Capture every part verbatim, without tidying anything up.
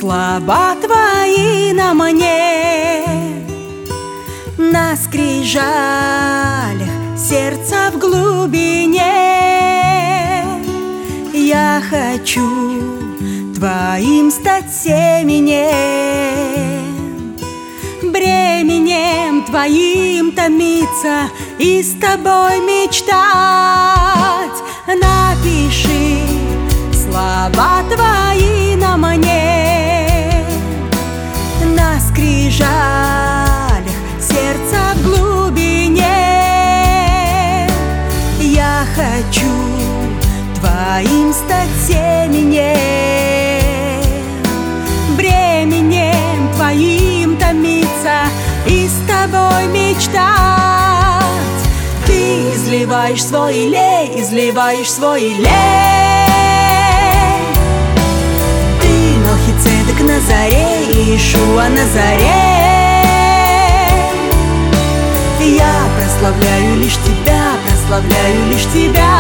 слова Твои на мне, на скрижалях сердца в глубине. Я хочу Твоим стать семенем, бременем Твоим томиться и с Тобой мечтать. Напиши слова Твои на мне, на скрижалях сердца в глубине. Я хочу Твоим стать семенем, бременем Твоим томиться и с Тобой мечтать. Ты изливаешь свой лей, изливаешь свой лей. Ты Мелхицедек на заре, Иешуа на заре. Я прославляю лишь Тебя, прославляю лишь Тебя.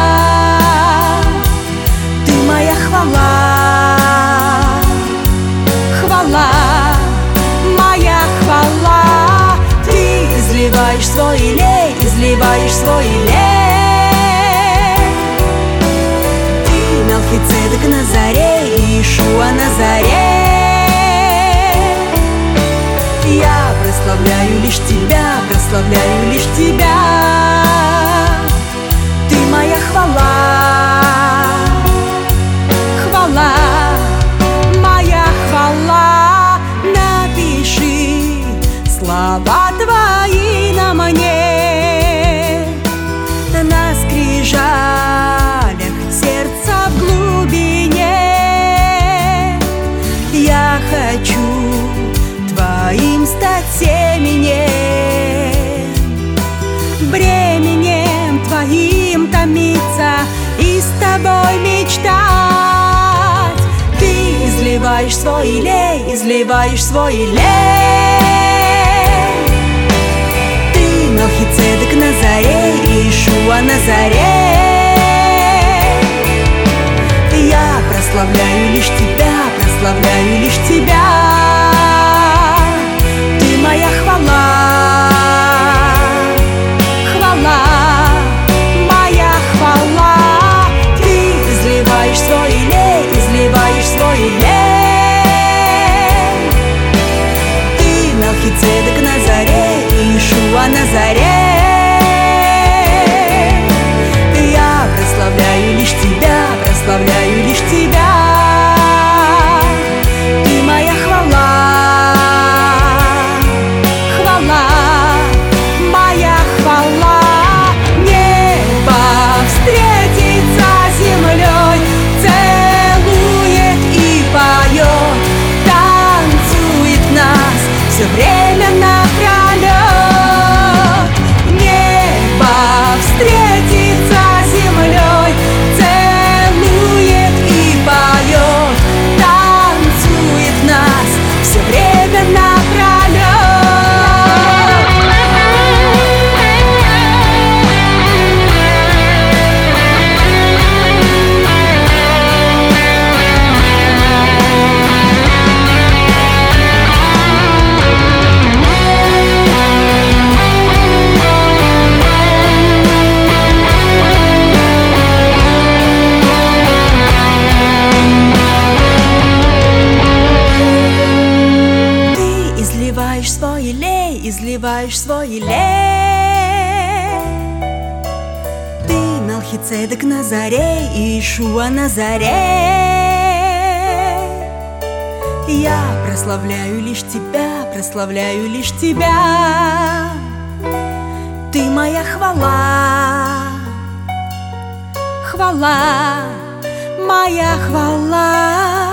Ты моя хвала, хвала, моя хвала. Ты изливаешь свой лей, изливаешь свой лей. Ты Мелхицедек на заре, Иешуа на заре. Я прославляю лишь Тебя, прославляю лишь Тебя. Ты моя хвала, хвала, моя хвала. Напиши слова Твои на мне, на скрижалях сердца в глубине. Я хочу Твоим стать семенем, бременем Твоим томиться и с Тобой мечтать. Ты изливаешь свой лей, изливаешь свой лей. Ты Мелхицедек на заре, Иешуа на заре. Я прославляю лишь Тебя, прославляю лишь Тебя. Ты моя хвала, хвала, моя хвала. Ты изливаешь свой лей, изливаешь свой лей. Ты Мелхицедек на заре, Иешуа на заре. Я прославляю лишь Тебя, прославляю лишь Тебя. Ты моя хвала, хвала, моя хвала. Небо встретится с землей, целует и поет, танцует нас все время напролет. Небо встретится с землей, целует и поет, танцует нас все время напролет. Изливаешь свой лей, изливаешь свой лей. Ты Мелхицедек на заре, Иешуа на заре. Я прославляю лишь Тебя, прославляю лишь Тебя. Ты моя хвала, хвала, моя хвала.